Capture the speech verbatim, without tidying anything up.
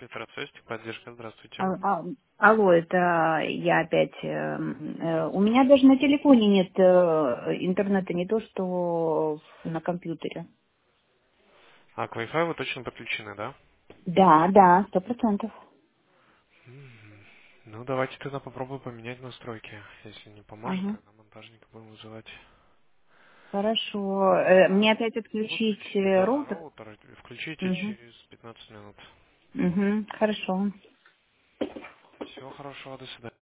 Фармацевтик, поддержка, здравствуйте. А- а- Алло, это я опять. э, э, У меня даже на телефоне нет э, интернета, не то что на компьютере. А к Wi-Fi вы точно подключены, да? Да, да, сто процентов. Мгм. Ну, давайте тогда попробуем поменять настройки. Если не поможет, Ага, тогда монтажника будем вызывать. хорошо. Э, А, Мне опять отключить выключите, э, да, роутер? роутер, включите Угу. через пятнадцать минут. Угу, хорошо. Всего хорошего, до свидания.